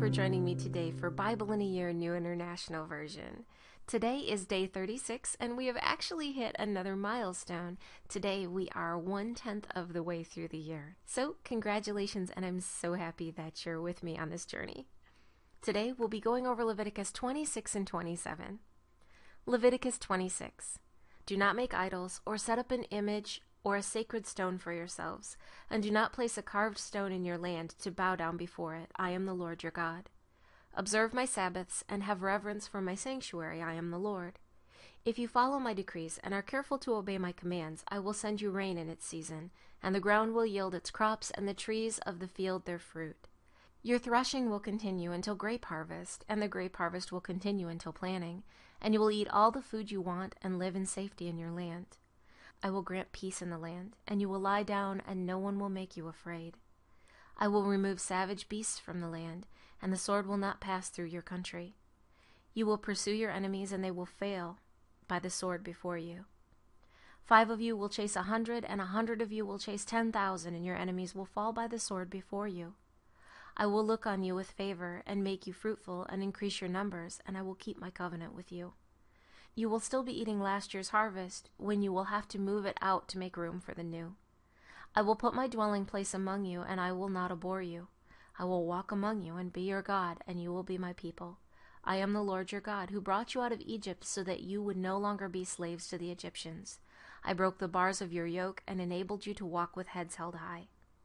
for joining me today for Bible in a Year New International Version. Today is day 36, and we have actually hit another milestone. Today we are 1/10 of the way through the year. So congratulations, and I'm so happy that you're with me on this journey. Today we'll be going over Leviticus 26 and 27. Leviticus 26. Do not make idols or set up an image or a sacred stone for yourselves, and do not place a carved stone in your land to bow down before it. I am the Lord your God. Observe my Sabbaths and have reverence for my sanctuary. I am the Lord. If you follow my decrees and are careful to obey my commands, I will send you rain in its season, and the ground will yield its crops and the trees of the field their fruit. Your threshing will continue until grape harvest, and the grape harvest will continue until planting, and you will eat all the food you want and live in safety in your land. I will grant peace in the land, and you will lie down, and no one will make you afraid. I will remove savage beasts from the land, and the sword will not pass through your country. You will pursue your enemies, and they will fail by the sword before you. 5 of you will chase 100, and 100 of you will chase 10,000, and your enemies will fall by the sword before you. I will look on you with favor, and make you fruitful, and increase your numbers, and I will keep my covenant with you. You will still be eating last year's harvest, when you will have to move it out to make room for the new. I will put my dwelling place among you, and I will not abhor you. I will walk among you and be your God, and you will be my people. I am the Lord your God, who brought you out of Egypt so that you would no longer be slaves to the Egyptians. I broke the bars of your yoke and enabled you to walk with heads held high.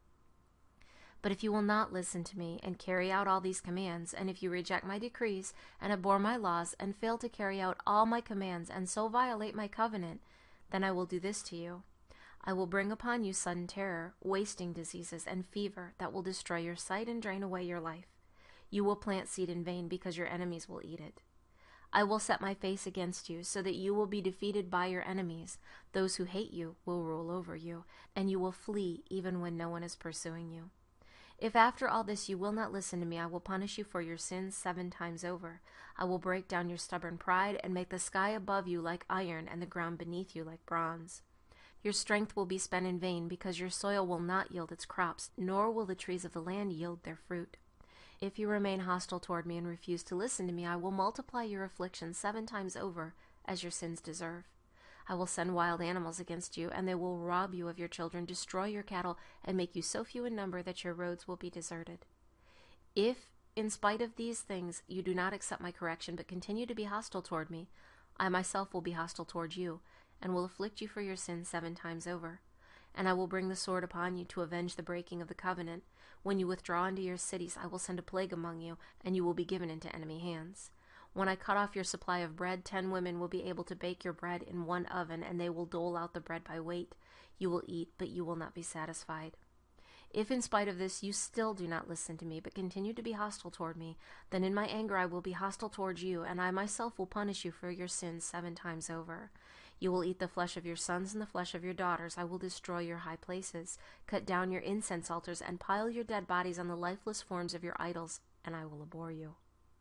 But if you will not listen to me and carry out all these commands, and if you reject my decrees and abhor my laws and fail to carry out all my commands and so violate my covenant, then I will do this to you. I will bring upon you sudden terror, wasting diseases, and fever that will destroy your sight and drain away your life. You will plant seed in vain because your enemies will eat it. I will set my face against you so that you will be defeated by your enemies. Those who hate you will rule over you, and you will flee even when no one is pursuing you. If after all this you will not listen to me, I will punish you for your sins 7 times over. I will break down your stubborn pride and make the sky above you like iron and the ground beneath you like bronze. Your strength will be spent in vain because your soil will not yield its crops, nor will the trees of the land yield their fruit. If you remain hostile toward me and refuse to listen to me, I will multiply your afflictions 7 times over as your sins deserve. I will send wild animals against you, and they will rob you of your children, destroy your cattle, and make you so few in number that your roads will be deserted. If, in spite of these things, you do not accept my correction, but continue to be hostile toward me, I myself will be hostile toward you, and will afflict you for your sins 7 times over. And I will bring the sword upon you to avenge the breaking of the covenant. When you withdraw into your cities, I will send a plague among you, and you will be given into enemy hands. When I cut off your supply of bread, 10 women will be able to bake your bread in one oven, and they will dole out the bread by weight. You will eat, but you will not be satisfied. If in spite of this you still do not listen to me, but continue to be hostile toward me, then in my anger I will be hostile towards you, and I myself will punish you for your sins 7 times over. You will eat the flesh of your sons and the flesh of your daughters. I will destroy your high places, cut down your incense altars, and pile your dead bodies on the lifeless forms of your idols, and I will abhor you.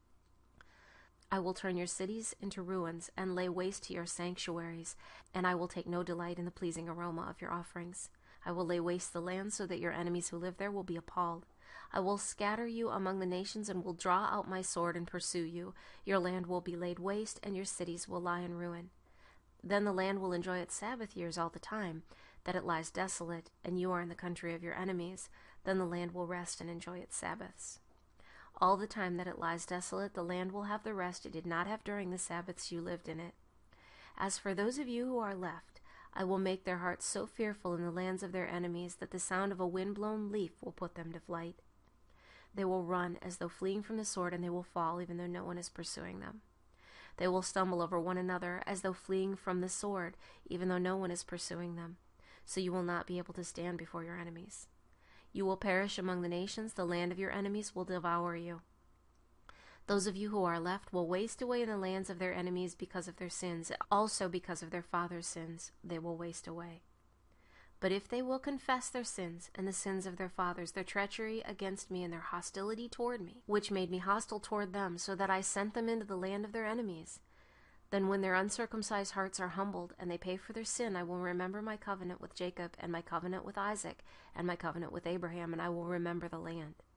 I will turn your cities into ruins and lay waste to your sanctuaries, and I will take no delight in the pleasing aroma of your offerings. I will lay waste the land so that your enemies who live there will be appalled. I will scatter you among the nations and will draw out my sword and pursue you. Your land will be laid waste, and your cities will lie in ruin. Then the land will enjoy its Sabbath years all the time, that it lies desolate, and you are in the country of your enemies. Then the land will rest and enjoy its Sabbaths. All the time that it lies desolate, the land will have the rest it did not have during the Sabbaths you lived in it. As for those of you who are left, I will make their hearts so fearful in the lands of their enemies that the sound of a wind-blown leaf will put them to flight. They will run as though fleeing from the sword, and they will fall even though no one is pursuing them. They will stumble over one another as though fleeing from the sword, even though no one is pursuing them. So you will not be able to stand before your enemies. You will perish among the nations, the land of your enemies will devour you. Those of you who are left will waste away in the lands of their enemies because of their sins, also because of their fathers' sins they will waste away. But if they will confess their sins and the sins of their fathers, their treachery against me and their hostility toward me, which made me hostile toward them, so that I sent them into the land of their enemies, then when their uncircumcised hearts are humbled and they pay for their sin, I will remember my covenant with Jacob and my covenant with Isaac and my covenant with Abraham, and I will remember the land.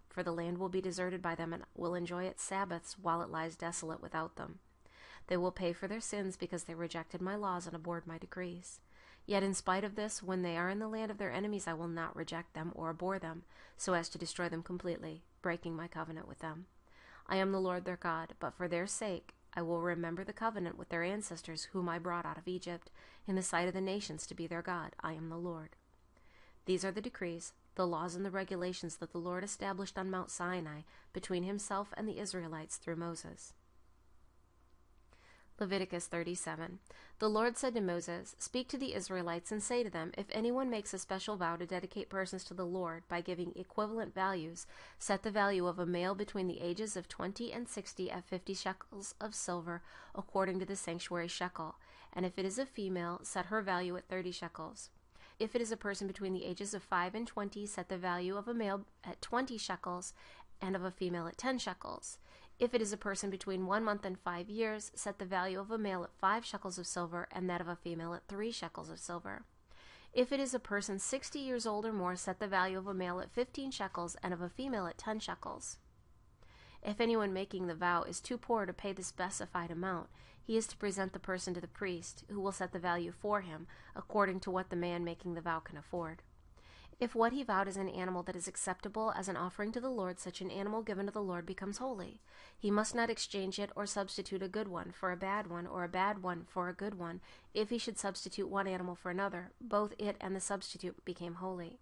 for the land will be deserted by them and will enjoy its Sabbaths while it lies desolate without them. They will pay for their sins because they rejected my laws and abhorred my decrees. Yet in spite of this, when they are in the land of their enemies, I will not reject them or abhor them, so as to destroy them completely, breaking my covenant with them. I am the Lord their God, but for their sake I will remember the covenant with their ancestors, whom I brought out of Egypt, in the sight of the nations to be their God. I am the Lord. These are the decrees, the laws and the regulations that the Lord established on Mount Sinai between himself and the Israelites through Moses. Leviticus 37. The Lord said to Moses, "Speak to the Israelites and say to them, if anyone makes a special vow to dedicate persons to the Lord by giving equivalent values, set the value of a male between the ages of 20 and 60 at 50 shekels of silver according to the sanctuary shekel, and if it is a female, set her value at 30 shekels. If it is a person between the ages of 5 and 20, set the value of a male at 20 shekels and of a female at 10 shekels. If it is a person between 1 month and 5 years, set the value of a male at 5 shekels of silver and that of a female at 3 shekels of silver. If it is a person 60 years old or more, set the value of a male at 15 shekels and of a female at 10 shekels. If anyone making the vow is too poor to pay the specified amount, he is to present the person to the priest, who will set the value for him, according to what the man making the vow can afford. If what he vowed is an animal that is acceptable as an offering to the Lord, such an animal given to the Lord becomes holy. He must not exchange it or substitute a good one for a bad one or a bad one for a good one. If he should substitute one animal for another, both it and the substitute became holy.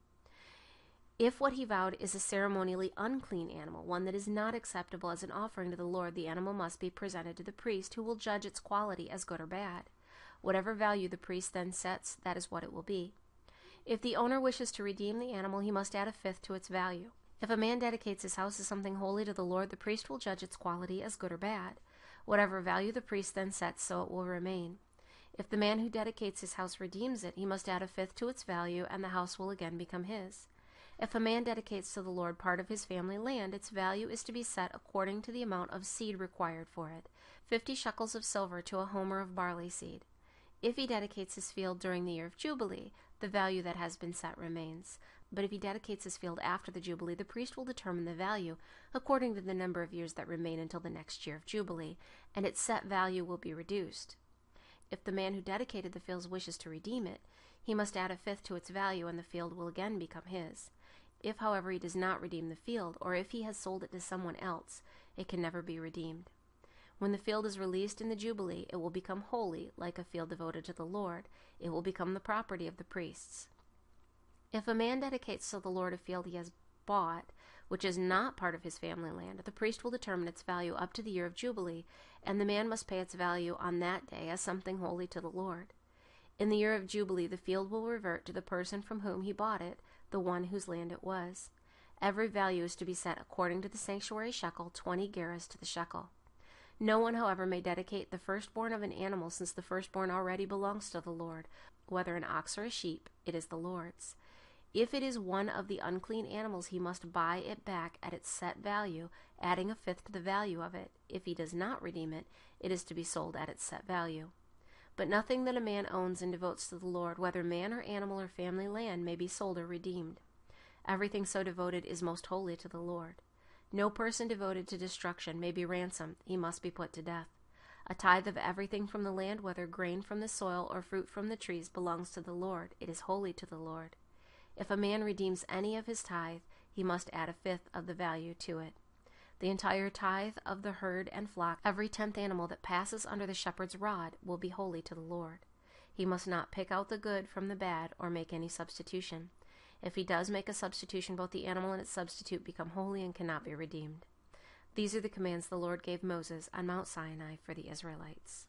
If what he vowed is a ceremonially unclean animal, one that is not acceptable as an offering to the Lord, the animal must be presented to the priest, who will judge its quality as good or bad. Whatever value the priest then sets, that is what it will be. If the owner wishes to redeem the animal, he must add a fifth to its value. If a man dedicates his house as something holy to the Lord, the priest will judge its quality as good or bad. Whatever value the priest then sets, so it will remain. If the man who dedicates his house redeems it, he must add a fifth to its value, and the house will again become his. If a man dedicates to the Lord part of his family land, its value is to be set according to the amount of seed required for it, 50 shekels of silver to a homer of barley seed. If he dedicates his field during the year of Jubilee, the value that has been set remains. But if he dedicates his field after the Jubilee, the priest will determine the value according to the number of years that remain until the next year of Jubilee, and its set value will be reduced. If the man who dedicated the field wishes to redeem it, he must add a fifth to its value, and the field will again become his. If, however, he does not redeem the field, or if he has sold it to someone else, it can never be redeemed. When the field is released in the Jubilee, it will become holy, like a field devoted to the Lord. It will become the property of the priests. If a man dedicates to the Lord a field he has bought, which is not part of his family land, the priest will determine its value up to the year of Jubilee, and the man must pay its value on that day as something holy to the Lord. In the year of Jubilee, the field will revert to the person from whom he bought it, the one whose land it was. Every value is to be set according to the sanctuary shekel, 20 gerahs to the shekel. No one, however, may dedicate the firstborn of an animal, since the firstborn already belongs to the Lord. Whether an ox or a sheep, it is the Lord's. If it is one of the unclean animals, he must buy it back at its set value, adding a fifth to the value of it. If he does not redeem it, it is to be sold at its set value. But nothing that a man owns and devotes to the Lord, whether man or animal or family land, may be sold or redeemed. Everything so devoted is most holy to the Lord. No person devoted to destruction may be ransomed. He must be put to death. A tithe of everything from the land, whether grain from the soil or fruit from the trees, belongs to the Lord. It is holy to the Lord. If a man redeems any of his tithe, he must add a fifth of the value to it. The entire tithe of the herd and flock, every 10th animal that passes under the shepherd's rod, will be holy to the Lord. He must not pick out the good from the bad or make any substitution. If he does make a substitution, both the animal and its substitute become holy and cannot be redeemed. These are the commands the Lord gave Moses on Mount Sinai for the Israelites.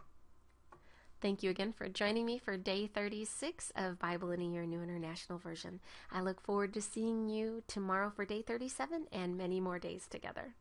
Thank you again for joining me for Day 36 of Bible in a Year New International Version. I look forward to seeing you tomorrow for Day 37 and many more days together.